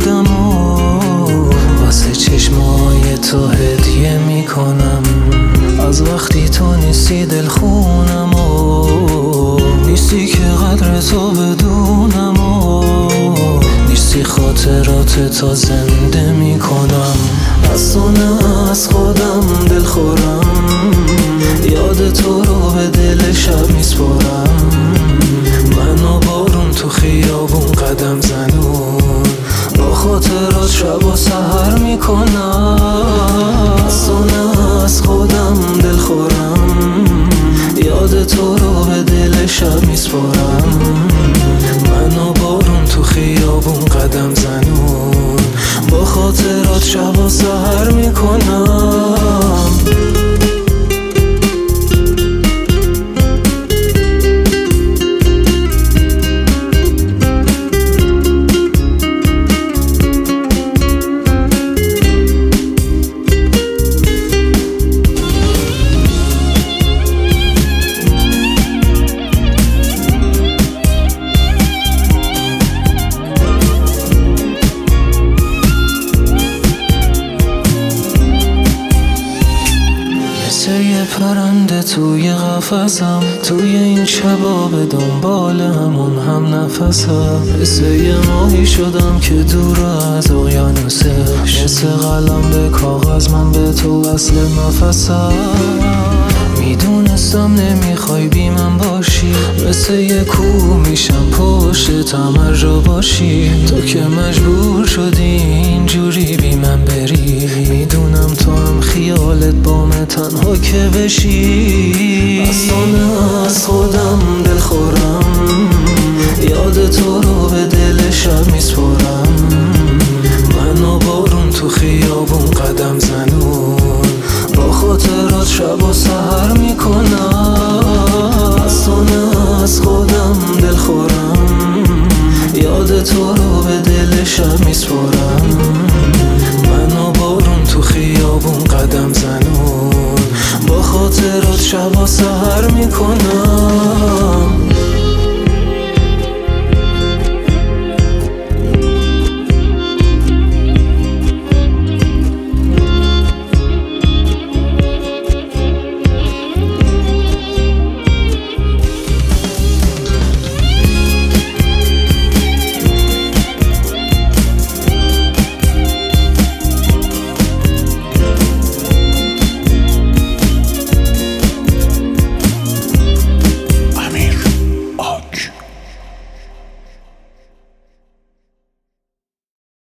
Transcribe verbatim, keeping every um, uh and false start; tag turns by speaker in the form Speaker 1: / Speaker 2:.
Speaker 1: خودم و واسه چشمای تو هدیه میکنم. از وقتی تو نیستی دل خونم و نیستی که قدر تو بدونم و نیستی خاطرات تا زنده میکنم. از تو نه از خودم دل خورم، یاد تو رو به دل شب میسپرم. من و بارون تو خیابون قدم زنون، با خاطرات شب و سحر میکنم. از تو نه از خودم دل خورم، یاد تو رو به دل شب میسپرم. من و بارون تو خیابون قدم زنون، با خاطرات شب و سحر میکنم. یه پرنده توی قفسم، توی این شبا به دنبال همون هم نفسم. مثل یه ماهی شدم که دور از اقیانوسش، مثل قلم به کاغذ من به تو وصل نفسم. میدونستم نمیخوای بی من باشی، مثل یه کوه میشم پشتم هر جا باشی. تو که مجبور شدی اینجوری بی من بری، میدونم تو هم خیالت بامه تنها که بشی. از تو نه از خودم دل خورم، یاد تو رو به دل شب میسپرم. من و بارون تو خیابون قدم زنون، با خاطرات شب و سحر میکنم. از تو نه از خودم دل خورم، یاد تو رو به دل شب میسپرم. من و بارون تو خیابون قدم زنون، با خاطرات شب و سحر میکنم.